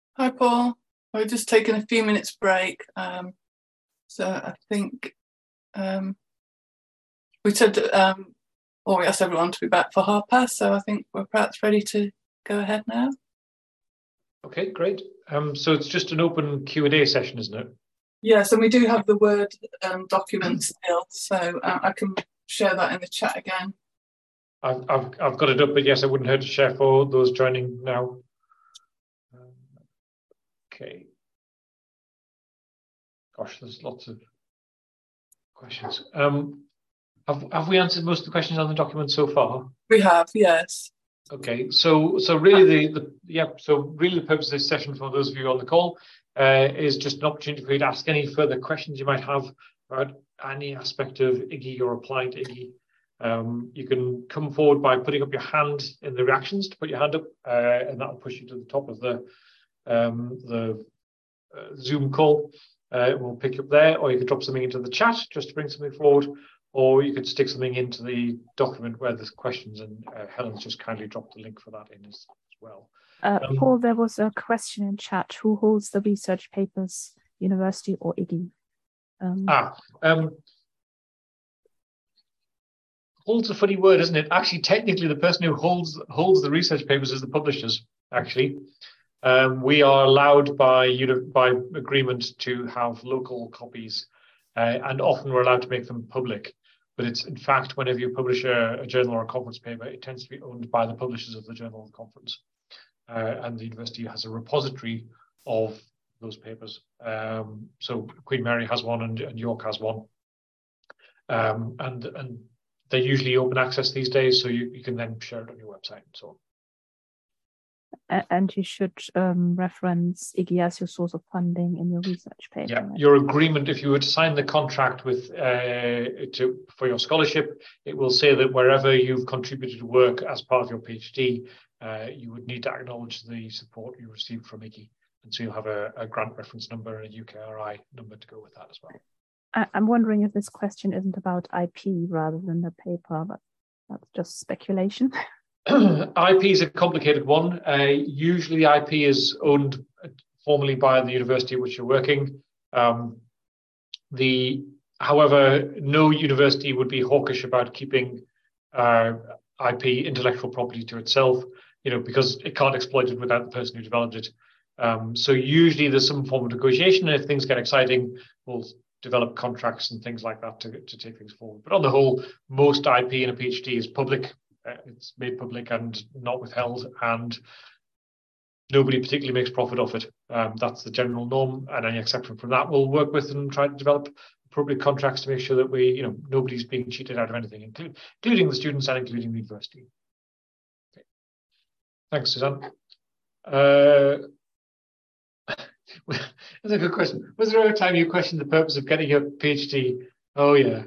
Hi, Paul. We're just taking a few minutes break. So I think um, we said, or we asked everyone to be back for past. So I think we're perhaps ready to go ahead now. Okay, great. So it's just an open Q&A session, isn't it? Yes, and we do have the Word document still, so I can share that in the chat again. I've got it up, but yes, it wouldn't hurt to share for those joining now. Okay. Gosh, there's lots of questions. Have we answered most of the questions on the document so far? We have, yes. Okay, so really the purpose of this session for those of you on the call is just an opportunity for you to ask any further questions you might have about any aspect of IGGI or applying to IGGI. You can come forward by putting up your hand in the reactions to put your hand up, and that will push you to the top of the Zoom call. We'll pick you up there, or you can drop something into the chat just to bring something forward, or you could stick something into the document where there's questions, and Helen's just kindly dropped the link for that in as well. Paul, there was a question in chat. Who holds the research papers, university or IGGI? Holds a funny word, isn't it? Actually, technically, the person who holds the research papers is the publishers, actually. We are allowed by agreement to have local copies, and often we're allowed to make them public. But it's, in fact, whenever you publish a journal or a conference paper, it tends to be owned by the publishers of the journal or the conference. And the university has a repository of those papers. So Queen Mary has one and York has one. And they're usually open access these days, so you can then share it on your website and so on. And you should reference IGGI as your source of funding in your research paper. Yeah, your agreement, if you were to sign the contract with for your scholarship, it will say that wherever you've contributed work as part of your PhD, you would need to acknowledge the support you received from IGGI. And so you'll have a grant reference number and a UKRI number to go with that as well. I'm wondering if this question isn't about IP rather than the paper, but that's just speculation. IP is a complicated one. Usually the IP is owned formally by the university at which you're working. However, no university would be hawkish about keeping IP, intellectual property, to itself, because it can't exploit it without the person who developed it. So usually there's some form of negotiation, and if things get exciting, we'll develop contracts and things like that to take things forward. But on the whole, most IP in a PhD is public. It's made public and not withheld, and nobody particularly makes profit off it. That's the general norm, and any exception from that we'll work with and try to develop appropriate contracts to make sure that nobody's being cheated out of anything, including the students and including the university. Okay. Thanks, Suzanne. That's a good question. Was there ever a time you questioned the purpose of getting your PhD? Oh, yeah.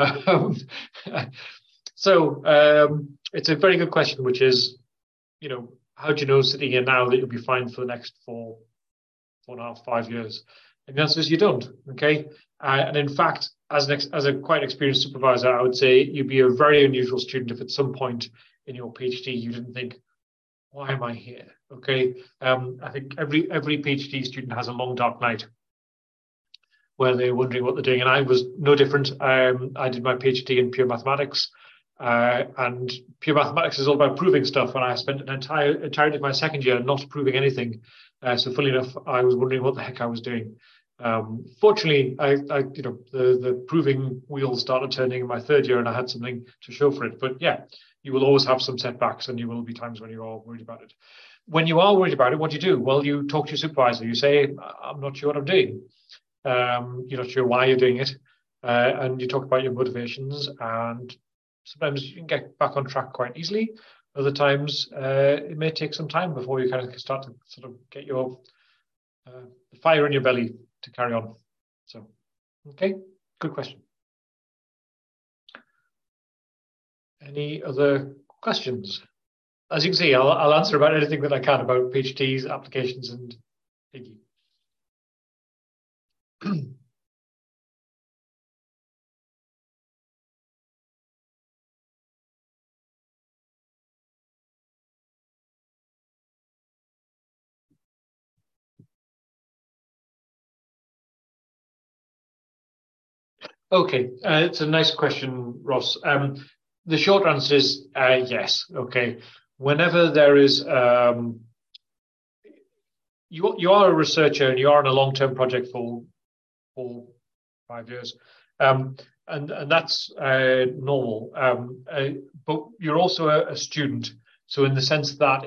So it's a very good question, which is, how do you know sitting here now that you'll be fine for the next 4.5, 5 years? And the answer is you don't, okay? And in fact, as a quite experienced supervisor, I would say you'd be a very unusual student if at some point in your PhD you didn't think, why am I here? Okay, I think every PhD student has a long dark night where they're wondering what they're doing, and I was no different. I did my PhD in pure mathematics, and pure mathematics is all about proving stuff, and I spent an entirety of my second year not proving anything. So fully enough, I was wondering what the heck I was doing. Fortunately, the proving wheels started turning in my third year, and I had something to show for it. But yeah, you will always have some setbacks, and you will be times when you are worried about it. When you are worried about it, what do you do? Well, you talk to your supervisor. You say, I'm not sure what I'm doing. You're not sure why you're doing it. And you talk about your motivations. And sometimes you can get back on track quite easily. Other times, it may take some time before you kind of start to sort of get your fire in your belly to carry on. So, okay, good question. Any other questions? As you can see, I'll answer about anything that I can about PhDs, applications, and IGGI. Okay, it's a nice question, Ross. The short answer is yes. Okay, whenever there is you are a researcher and you are on a long-term project for 5 years, and that's normal. But you're also a student, so in the sense that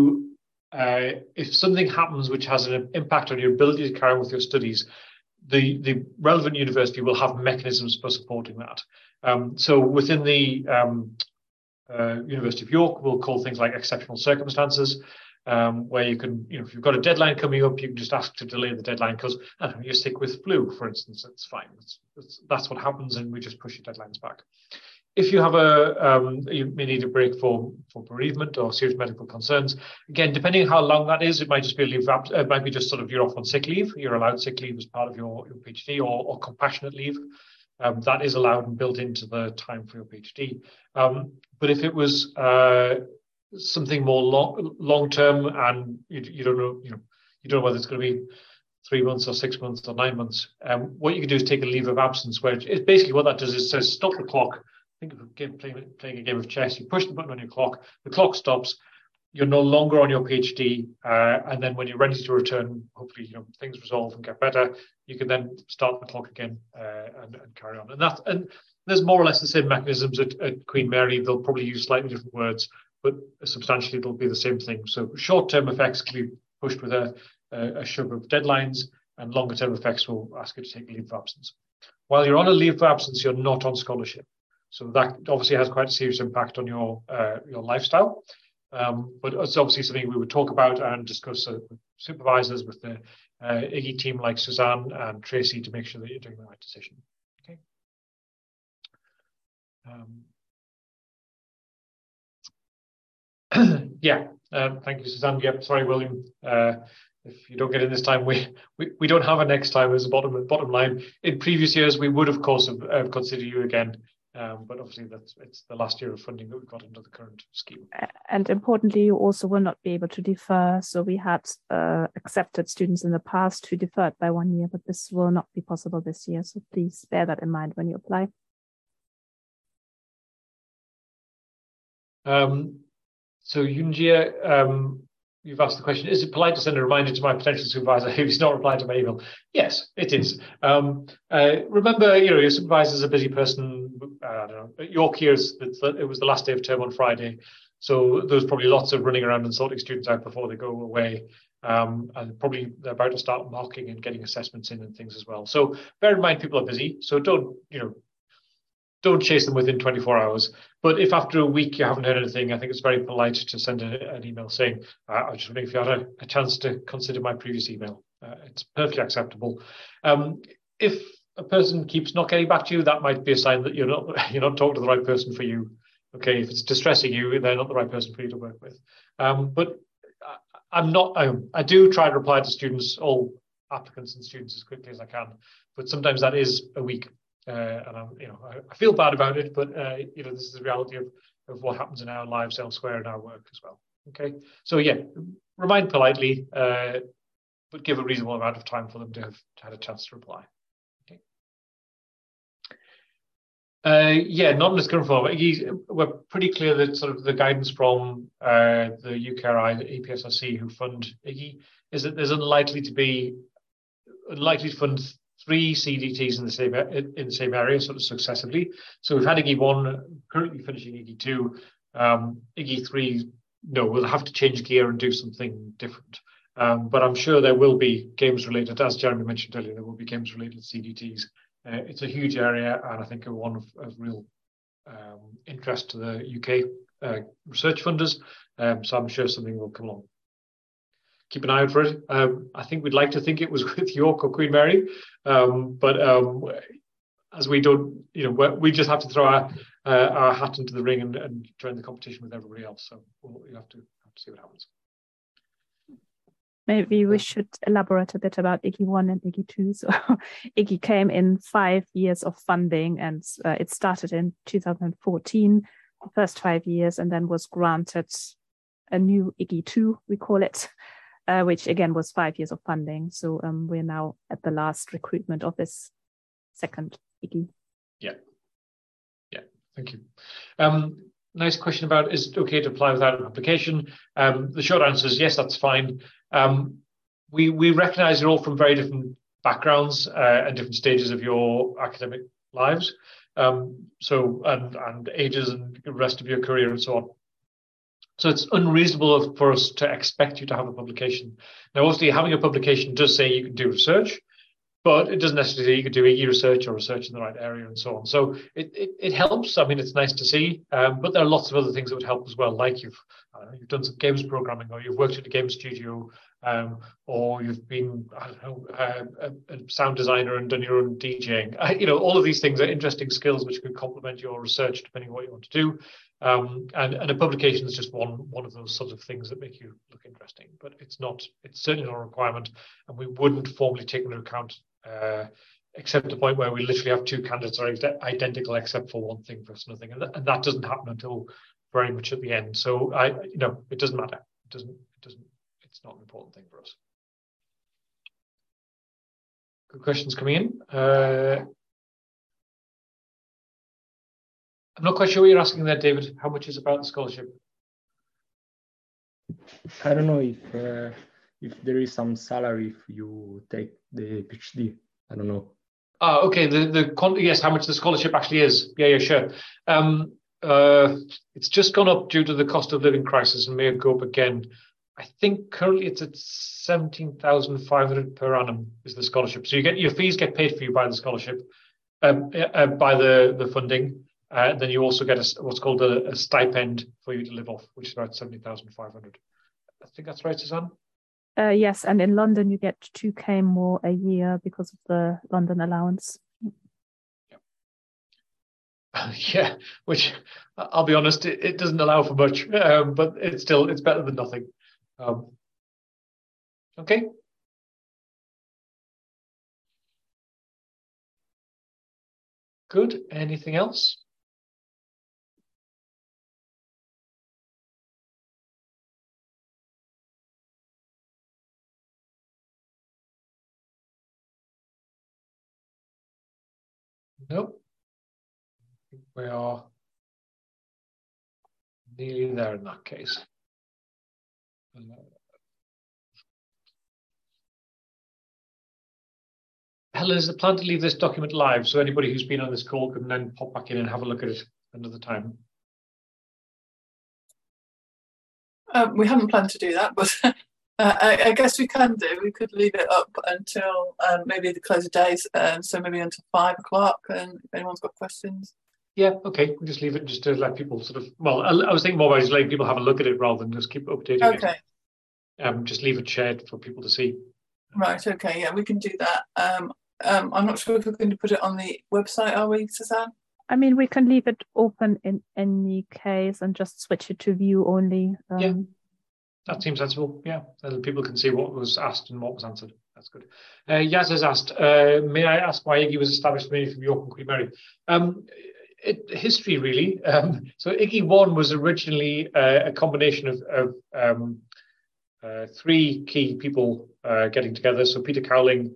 if something happens which has an impact on your ability to carry on with your studies, the relevant university will have mechanisms for supporting that. So within the University of York, we'll call things like exceptional circumstances, where you can, if you've got a deadline coming up, you can just ask to delay the deadline because you're sick with flu, for instance. It's fine. That's what happens, and we just push your deadlines back. If you have you may need a break for bereavement or serious medical concerns. Again, depending on how long that is, it might just be a leave. It might be just sort of you're off on sick leave. You're allowed sick leave as part of your PhD or compassionate leave. That is allowed and built into the time for your PhD. But if it was something more long term and you don't know, you don't know whether it's going to be 3 months or 6 months or 9 months, what you can do is take a leave of absence, where it's basically what that does is says stop the clock. Think of playing a game of chess. You push the button on your clock, the clock stops. You're no longer on your PhD, and then when you're ready to return, hopefully things resolve and get better. You can then start the clock again and carry on. And there's more or less the same mechanisms at Queen Mary. They'll probably use slightly different words, but substantially they'll be the same thing. So short-term effects can be pushed with a shove of deadlines, and longer-term effects will ask you to take a leave of absence. While you're on a leave of absence, you're not on scholarship. So that obviously has quite a serious impact on your lifestyle. But it's obviously something we would talk about and discuss with supervisors, with the IGGI team like Suzanne and Tracy, to make sure that you're doing the right decision. Okay. Thank you, Suzanne. Yep, sorry, William. If you don't get in this time, we don't have a next time as a bottom line. In previous years, we would, of course, have considered you again. But obviously it's the last year of funding that we've got under the current scheme. And importantly, you also will not be able to defer. So we had accepted students in the past who deferred by 1 year, but this will not be possible this year. So please bear that in mind when you apply. So Yunjia, you've asked the question, is it polite to send a reminder to my potential supervisor if he's not replied to my email? Yes, it is. Remember, your supervisor is a busy person. I don't know. At York here, it was the last day of term on Friday. So there's probably lots of running around and sorting students out before they go away. And probably they're about to start marking and getting assessments in and things as well. So bear in mind, people are busy. So don't chase them within 24 hours. But if after a week you haven't heard anything, I think it's very polite to send an email saying, I was just wondering if you had a chance to consider my previous email. It's perfectly acceptable. If a person keeps not getting back to you, that might be a sign that you're not talking to the right person for you. Okay, if it's distressing you, they're not the right person for you to work with. But I do try to reply to students, all applicants and students, as quickly as I can. But sometimes that is a week. And I feel bad about it, but this is the reality of what happens in our lives elsewhere in our work as well. Okay, so yeah, remind politely, but give a reasonable amount of time for them to have had a chance to reply. Okay. Not in its current form. We're pretty clear that sort of the guidance from the UKRI, the EPSRC, who fund IGGI, is that there's unlikely to fund 3 CDTs in the same area, sort of successively. So we've had IGGI 1, currently finishing IGGI 2. IGGI 3, no, we'll have to change gear and do something different. But I'm sure there will be games related, as Jeremy mentioned earlier, there will be games related CDTs. It's a huge area, and I think one of real interest to the UK research funders. So I'm sure something will come along. Keep an eye out for it. I think we'd like to think it was with York or Queen Mary, but as we don't, we just have to throw our hat into the ring and join the competition with everybody else. So you have to see what happens. Maybe we should elaborate a bit about IGGI 1 and IGGI 2. So IGGI came in 5 years of funding, and it started in 2014, the first 5 years, and then was granted a new IGGI 2, we call it, which again was 5 years of funding. So we're now at the last recruitment of this second IGGI. Yeah. Thank you. Nice question about, is it okay to apply without a publication? The short answer is yes, that's fine. We recognize you're all from very different backgrounds and different stages of your academic lives. And ages and the rest of your career and so on. So it's unreasonable for us to expect you to have a publication. Now, obviously, having a publication does say you can do research, but it doesn't necessarily say you could do research or research in the right area and so on. So it helps. I mean, it's nice to see, but there are lots of other things that would help as well, like you've done some games programming, or you've worked at a game studio, or you've been, I don't know, a sound designer and done your own DJing. All of these things are interesting skills which could complement your research depending on what you want to do. And a publication is just one of those sorts of things that make you look interesting, but it's certainly not a requirement, and we wouldn't formally take into account except the point where we literally have two candidates are identical except for one thing versus nothing, and that doesn't happen until very much at the end. So it doesn't matter. It's not an important thing for us. Good questions coming in. I'm not quite sure what you're asking there, David. How much is about the scholarship? I don't know if there is some salary if you take the PhD. I don't know. Okay. Yes, how much the scholarship actually is. Yeah, sure. It's just gone up due to the cost of living crisis and may go up again. I think currently it's at 17,500 per annum is the scholarship. So your fees get paid for you by the scholarship, by the funding. Then you also get what's called a stipend for you to live off, which is about 70,500. I think that's right, Suzanne? Yes, and in London you get 2K more a year because of the London allowance. Yeah, which I'll be honest, it doesn't allow for much, but it's better than nothing. Okay. Good. Anything else? Nope. We are nearly there in that case. Helen, is the plan to leave this document live so anybody who's been on this call can then pop back in and have a look at it another time? We haven't planned to do that, but I guess we can do. We could leave it up until maybe the close of days, so maybe until 5 o'clock, and if anyone's got questions. Yeah, okay. We'll just leave it just to let people sort of, well, I was thinking more about just letting people have a look at it rather than just keep updating Okay. it. Just leave it shared for people to see. Right, okay, yeah, we can do that. I'm not sure if we're going to put it on the website, are we, Suzanne? I mean, we can leave it open in any case and just switch it to view only. Yeah, that seems sensible. Yeah, then people can see what was asked and what was answered. That's good. Yaz has asked, may I ask why IGGI was established mainly from York and Queen Mary? History, really. So IGGI 1 was originally a combination of three key people getting together. So Peter Cowling,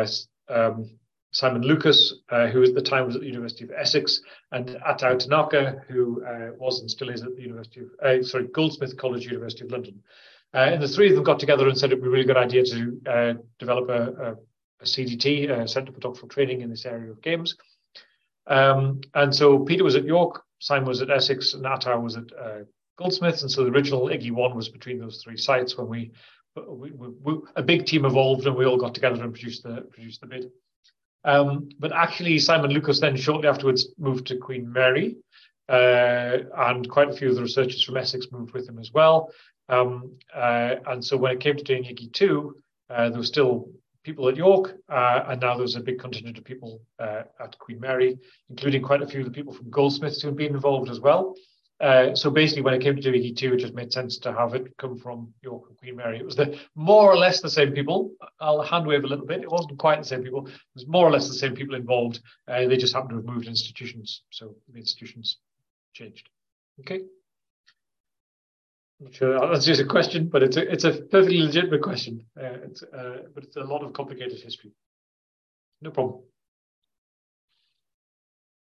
Simon Lucas, who at the time was at the University of Essex, and Atao Tanaka, who was and still is at the University of, Goldsmith College, University of London. And the three of them got together and said it'd be a really good idea to develop a CDT, a Centre for Doctoral Training in this area of games. And so Peter was at York, Simon was at Essex, and Atao was at Goldsmiths. And so the original IGGI 1 was between those three sites when we a big team evolved and we all got together and produced the bid. But actually, Simon Lucas then shortly afterwards moved to Queen Mary, and quite a few of the researchers from Essex moved with him as well. And so when it came to doing IGGI 2, there were still people at York, and now there's a big contingent of people at Queen Mary, including quite a few of the people from Goldsmiths who have been involved as well. So basically, when it came to doing IGGI 2, it just made sense to have it come from York and Queen Mary. It was more or less the same people. I'll hand wave a little bit. It wasn't quite the same people. It was more or less the same people involved. They just happened to have moved institutions. So the institutions changed. Okay. I'm not sure that answers your question, but it's a perfectly legitimate question. But it's a lot of complicated history. No problem.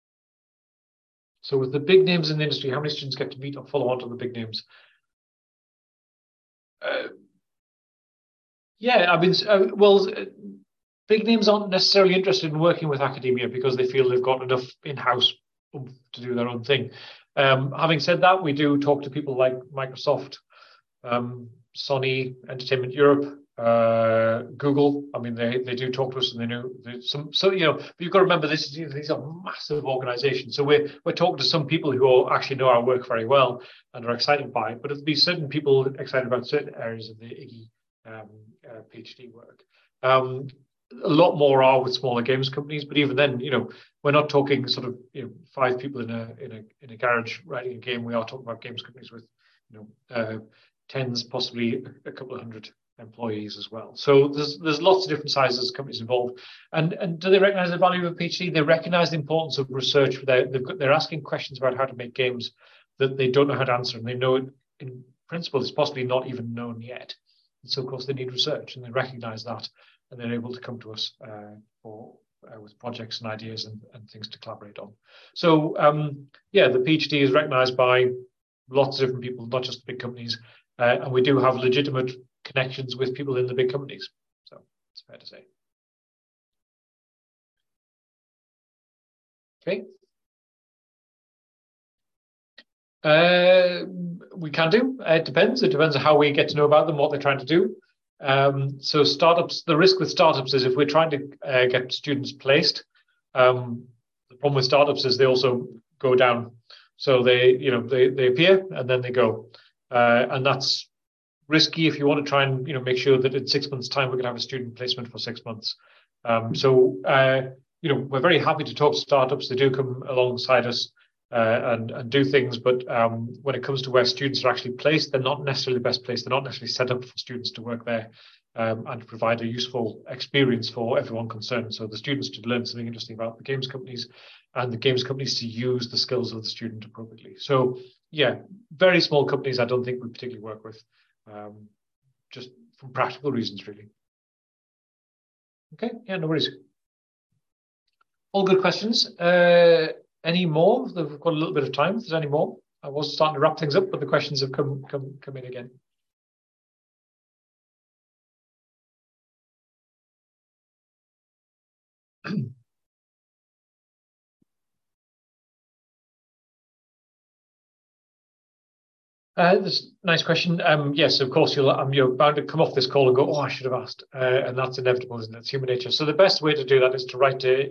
So with the big names in the industry, how many students get to meet or follow on to the big names? Yeah, I mean, big names aren't necessarily interested in working with academia because they feel they've got enough in-house to do their own thing. Having said that, we do talk to people like Microsoft, Sony, Entertainment Europe, Google. I mean, they do talk to us, and they know some. So but you've got to remember these are massive organisations. So we're talking to some people who actually know our work very well and are excited by it. But there'll be certain people excited about certain areas of the IGGI PhD work. A lot more are with smaller games companies, but even then, we're not talking sort of 5 people in a garage writing a game. We are talking about games companies with tens, possibly a couple of hundred employees as well. So there's lots of different sizes of companies involved. And do they recognise the value of a PhD? They recognise the importance of research. They're asking questions about how to make games that they don't know how to answer, and they know it in principle it's possibly not even known yet. And so of course they need research, and they recognise that, and they're able to come to us with projects and ideas and things to collaborate on. So the PhD is recognised by lots of different people, not just the big companies, and we do have legitimate connections with people in the big companies. So it's fair to say. Okay. We can do. It depends. It depends on how we get to know about them, what they're trying to do. So startups, the risk with startups is if we're trying to get students placed, the problem with startups is they also go down. So they appear and then they go, and that's risky if you want to try and make sure that in 6 months' time we can have a student placement for 6 months. We're very happy to talk to startups. They do come alongside us and do things, but when it comes to where students are actually placed, they're not necessarily the best place. They're not necessarily set up for students to work there and to provide a useful experience for everyone concerned. So the students to learn something interesting about the games companies, and the games companies to use the skills of the student appropriately. So yeah, very small companies I don't think we particularly work with, just from practical reasons, really. Okay, yeah, no worries. All good questions. Any more? We've got a little bit of time. If there's any more, I was starting to wrap things up, but the questions have come in again. This nice question. Yes, of course, you're bound to come off this call and go, oh, I should have asked. And that's inevitable, isn't it? It's human nature. So the best way to do that is to write to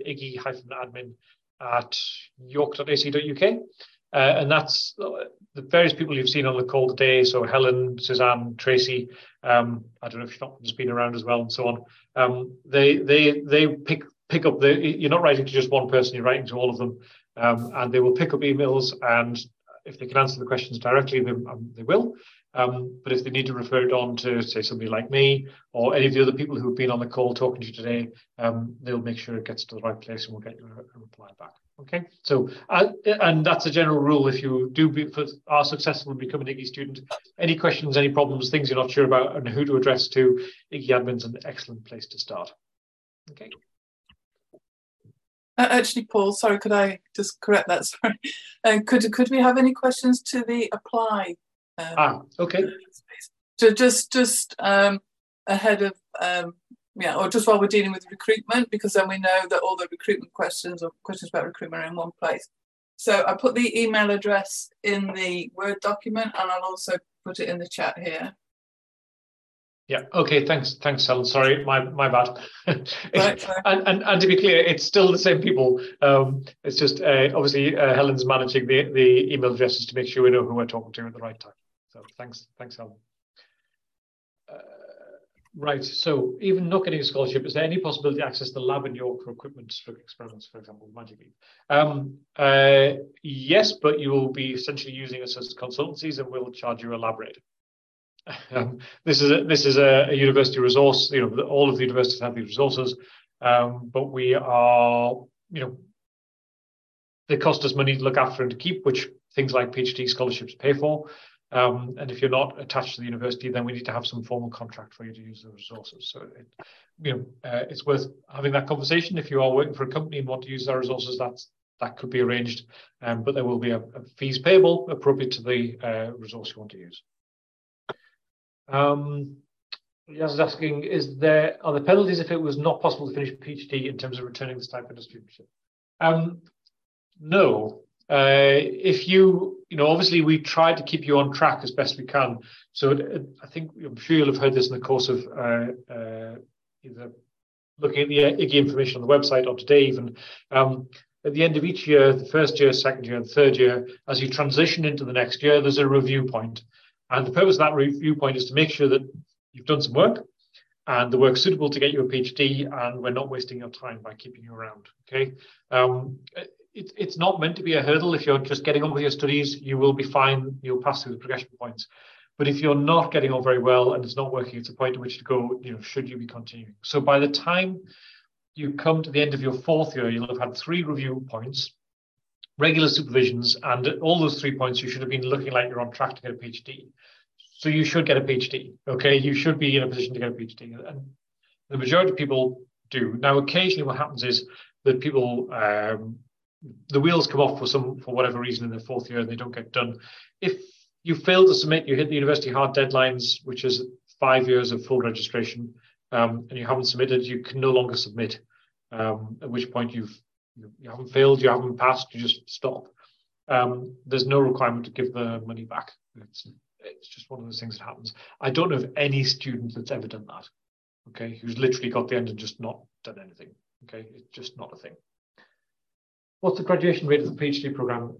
iggy-admin@york.ac.uk. And that's the various people you've seen on the call today. So Helen, Suzanne, Tracy, I don't know if you've not just been around as well, and so on. They pick up you're not writing to just one person, you're writing to all of them. And they will pick up emails, and if they can answer the questions directly, they will. But if they need to refer it on to, say, somebody like me or any of the other people who have been on the call talking to you today, they'll make sure it gets to the right place and we'll get you a reply back. Okay, so and that's a general rule. If you are successful in becoming an IGGI student, any questions, any problems, things you're not sure about, and who to address to, IGGI Admin's an excellent place to start. Okay. Actually, Paul, sorry, could I just correct that? Sorry, could we have any questions to the apply? Okay. Just ahead of or just while we're dealing with recruitment, because then we know that all the recruitment questions or questions about recruitment are in one place. So I put the email address in the Word document, and I'll also put it in the chat here. Yeah. Okay. Thanks, Helen. Sorry, my bad. Right. And to be clear, it's still the same people. It's just obviously Helen's managing the email addresses to make sure we know who we're talking to at the right time. So thanks, Helen. Right. So even not getting a scholarship, is there any possibility to access the lab in York for equipment for experiments, for example, Magic Leap? Yes, but you will be essentially using us as consultancies, and we'll charge you a lab rate. This is a university resource. All of the universities have these resources, but we are, they cost us money to look after and to keep, which things like PhD scholarships pay for. And if you're not attached to the university, then we need to have some formal contract for you to use the resources. So, it's worth having that conversation. If you are working for a company and want to use our resources, that could be arranged, but there will be a fees payable appropriate to the resource you want to use. Yas is asking, are there penalties if it was not possible to finish a PhD in terms of returning the stipend or studentship? No. If obviously we try to keep you on track as best we can. So I think, I'm sure you'll have heard this in the course of either looking at the IGGI information on the website or today even. At the end of each year, the first year, second year, and third year, as you transition into the next year, there's a review point. And the purpose of that review point is to make sure that you've done some work and the work's suitable to get you a PhD, and we're not wasting your time by keeping you around, okay? It's not meant to be a hurdle. If you're just getting on with your studies, you will be fine. You'll pass through the progression points. But if you're not getting on very well and it's not working, it's a point at which to go, should you be continuing? So by the time you come to the end of your fourth year, you'll have had 3 review points, regular supervisions, and at all those 3 points, you should have been looking like you're on track to get a PhD. So you should get a PhD, okay? You should be in a position to get a PhD. And the majority of people do. Now, occasionally what happens is that people, the wheels come off for whatever reason in their fourth year and they don't get done. If you fail to submit, you hit the university hard deadlines, which is 5 years of full registration, and you haven't submitted, you can no longer submit, at which point you haven't failed, you haven't passed, you just stop. There's no requirement to give the money back. It's just one of those things that happens. I don't know of any student that's ever done that, okay, who's literally got the end and just not done anything, okay? It's just not a thing. What's the graduation rate of the PhD program?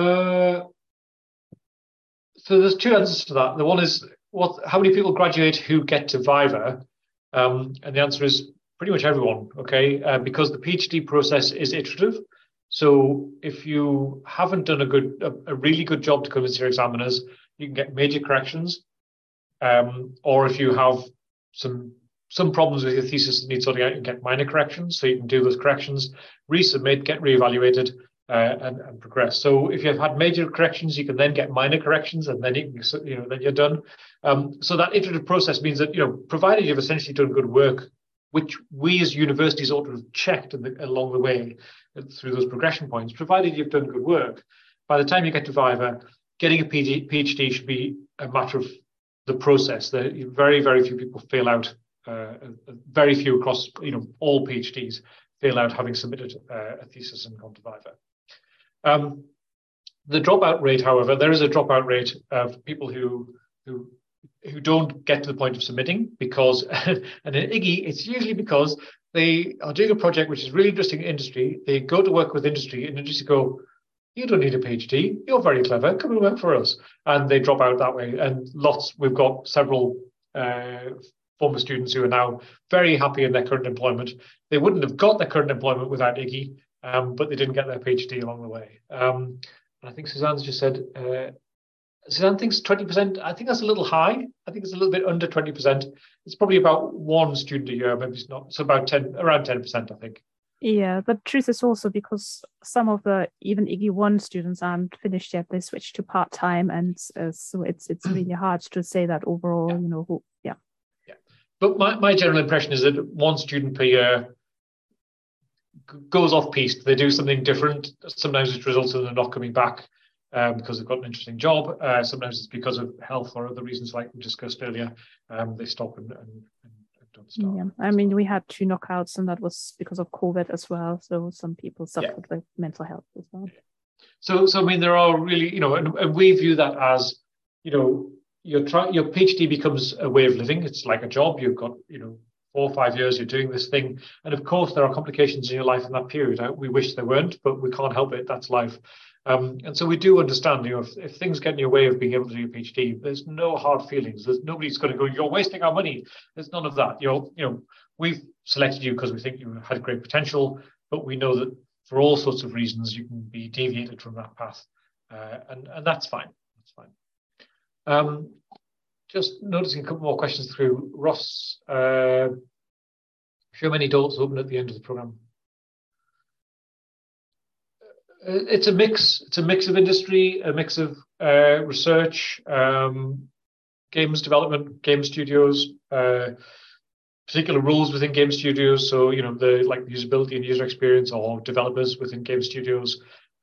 So there's 2 answers to that. The one is, how many people graduate who get to Viva? And the answer is pretty much everyone, okay? Because the PhD process is iterative. So if you haven't done a really good job to convince your examiners, you can get major corrections. Or if you have some problems with your thesis that need sorting out, you can get minor corrections. So you can do those corrections, resubmit, get reevaluated, and progress. So if you've had major corrections, you can then get minor corrections, and then then you're done. So that iterative process means that provided you've essentially done good work, which we as universities ought to have checked along the way through those progression points, provided you've done good work, by the time you get to Viva, getting a PhD should be a matter of the process. Very, very few people fail out. Very few across all PhDs fail out having submitted a thesis and gone to Viva. The dropout rate, however, there is a dropout rate of people who don't get to the point of submitting because, and in IGGI, it's usually because they are doing a project which is really interesting in industry. They go to work with industry, and industry go, "You don't need a PhD. You're very clever. Come and work for us." And they drop out that way. And we've got several former students who are now very happy in their current employment. They wouldn't have got their current employment without IGGI, but they didn't get their PhD along the way. And I think Suzanne's just said, Suzanne thinks 20%. I think that's a little high. I think it's a little bit under 20%. It's probably about 1 student a year, maybe it's not. So about around 10%, I think. Yeah, but truth is also because some of the even IGGI 1 students aren't finished yet, they switch to part-time, and so it's really hard to say that overall, Yeah. But my general impression is that 1 student per year goes off piste. They do something different. Sometimes it results in them not coming back because they've got an interesting job. Sometimes it's because of health or other reasons, like we discussed earlier. They stop and don't start. Yeah, I mean, we had 2 knockouts, and that was because of COVID as well. So some people suffered with mental health as well. So I mean, there are really, and we view that as, your PhD becomes a way of living. It's like a job. You've got, 4 or 5 years, you're doing this thing. And of course, there are complications in your life in that period. We wish there weren't, but we can't help it. That's life. And so we do understand, if things get in your way of being able to do your PhD, there's no hard feelings. Nobody's going to go, "You're wasting our money." There's none of that. We've selected you because we think you had great potential, but we know that for all sorts of reasons, you can be deviated from that path. And that's fine. That's fine. Just noticing a couple more questions through. Ross, show many doors open at the end of the program. It's a mix. It's a mix of industry, a mix of research, games development, game studios. particular roles within game studios. So, the usability and user experience, or developers within game studios.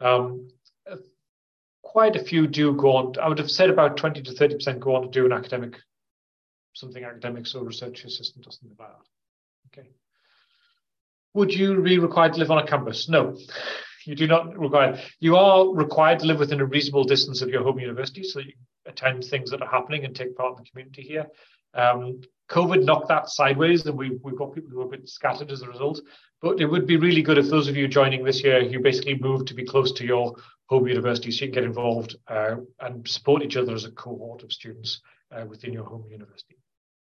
Quite a few do go on. I would have said about 20 to 30% go on to do something academic, so research assistant or something like that. Okay. Would you be required to live on a campus? No, you do not require. You are required to live within a reasonable distance of your home university, so you attend things that are happening and take part in the community here. COVID knocked that sideways, and we've got people who are a bit scattered as a result. But it would be really good if those of you joining this year, you basically move to be close to your home university, so you can get involved and support each other as a cohort of students within your home university.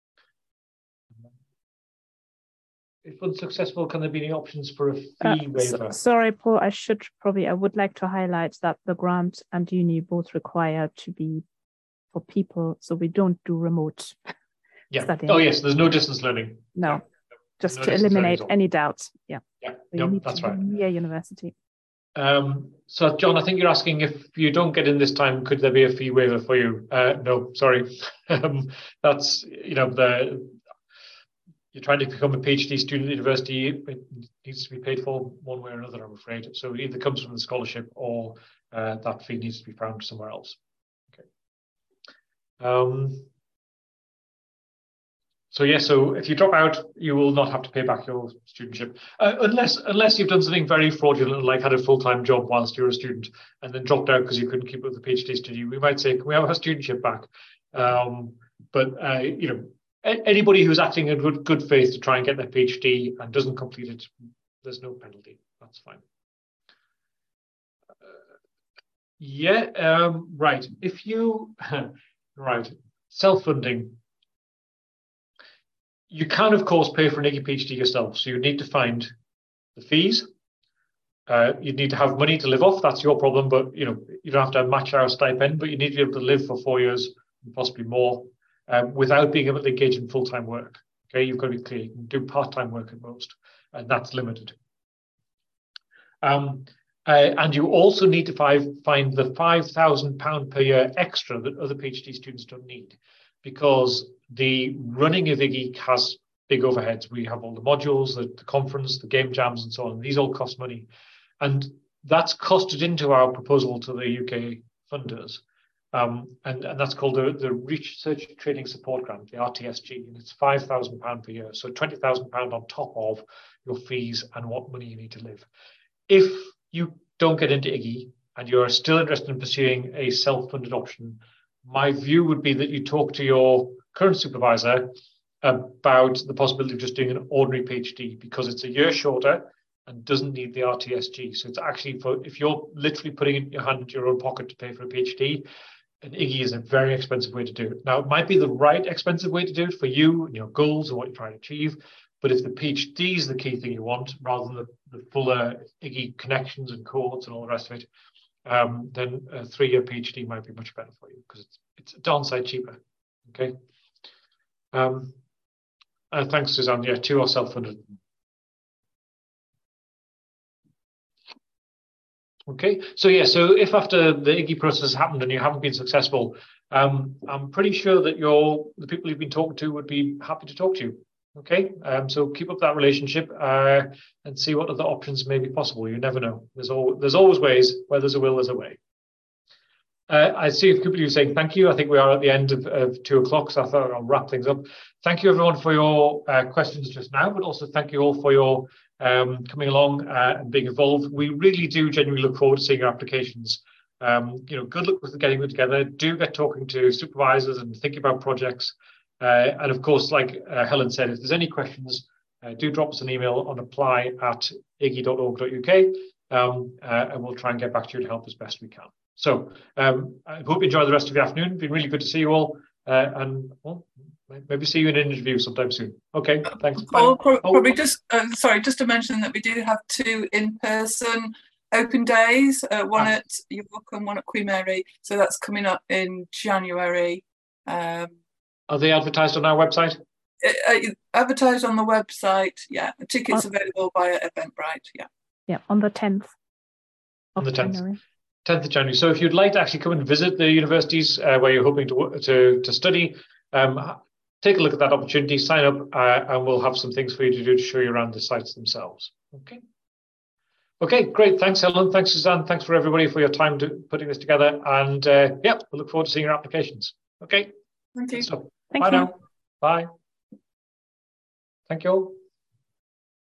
If unsuccessful, can there be any options for a fee waiver? Sorry, Paul, I would like to highlight that the grant and uni both require to be for people, so we don't do remote studying. Oh yes, there's no distance learning. No, just to eliminate any doubts. Yeah. That's right. Near university. So John, I think you're asking, if you don't get in this time, could there be a fee waiver for you? No, sorry. That's, you're trying to become a PhD student at university, it needs to be paid for one way or another, I'm afraid. So it either comes from the scholarship, or that fee needs to be found somewhere else. Okay. So if you drop out, you will not have to pay back your studentship, unless you've done something very fraudulent, like had a full-time job whilst you're a student and then dropped out because you couldn't keep up with the PhD study. We might say, can we have our studentship back? Anybody who's acting in good faith to try and get their PhD and doesn't complete it, there's no penalty. That's fine. Right. If you self-funding. You can, of course, pay for an IGGY PhD yourself. So you need to find the fees. You'd need to have money to live off. That's your problem, but you don't have to match our stipend, but you need to be able to live for 4 years and possibly more without being able to engage in full-time work. Okay, you've got to be clear. You can do part-time work at most, and that's limited. And you also need to find the £5,000 per year extra that other PhD students don't need, because the running of IGGY has big overheads. We have all the modules, the conference, the game jams, and so on. These all cost money. And that's costed into our proposal to the UK funders. And that's called the Research Training Support Grant, the RTSG, and it's £5,000 per year. So £20,000 on top of your fees and what money you need to live. If you don't get into IGGY and you're still interested in pursuing a self-funded option, my view would be that you talk to your current supervisor about the possibility of just doing an ordinary PhD, because it's a year shorter and doesn't need the RTSG. So it's actually if you're literally putting your hand into your own pocket to pay for a PhD, an IGGY is a very expensive way to do it. Now, it might be the right expensive way to do it for you and your goals and what you're trying to achieve, but if the PhD is the key thing you want, rather than the fuller IGGY connections and cohorts and all the rest of it, then a 3-year PhD might be much better for you, because it's a downside cheaper. Okay. Thanks, Suzanne. Yeah, 2 are self-funded. Okay, so if after the IGGY process has happened and you haven't been successful, I'm pretty sure that the people you've been talking to would be happy to talk to you. Okay, so keep up that relationship and see what other options may be possible. You never know. There's always ways. Where there's a will, there's a way. I see a couple of you saying thank you. I think we are at the end of 2 o'clock, so I thought I'll wrap things up. Thank you, everyone, for your questions just now, but also thank you all for your coming along and being involved. We really do genuinely look forward to seeing your applications. Good luck with getting them together. Do get talking to supervisors and thinking about projects. And of course, like Helen said, if there's any questions, do drop us an email on apply@iggy.org.uk, and we'll try and get back to you to help as best we can. So I hope you enjoy the rest of the afternoon. It's been really good to see you all, and maybe see you in an interview sometime soon. Okay, thanks. Probably just to mention that we do have 2 in-person open days, one at York and one at Queen Mary. So that's coming up in January. Are they advertised on our website? Advertised on the website, yeah. Tickets available via Eventbrite, yeah. Yeah, on the 10th. On the 10th. January. 10th of January. So if you'd like to actually come and visit the universities where you're hoping to study, take a look at that opportunity, sign up, and we'll have some things for you to do to show you around the sites themselves. Okay. Okay, great. Thanks, Helen. Thanks, Suzanne. Thanks for everybody for your time putting this together. And yeah, we look forward to seeing your applications. Okay. Thank you. So, Thank bye you. now. Bye. Thank you all.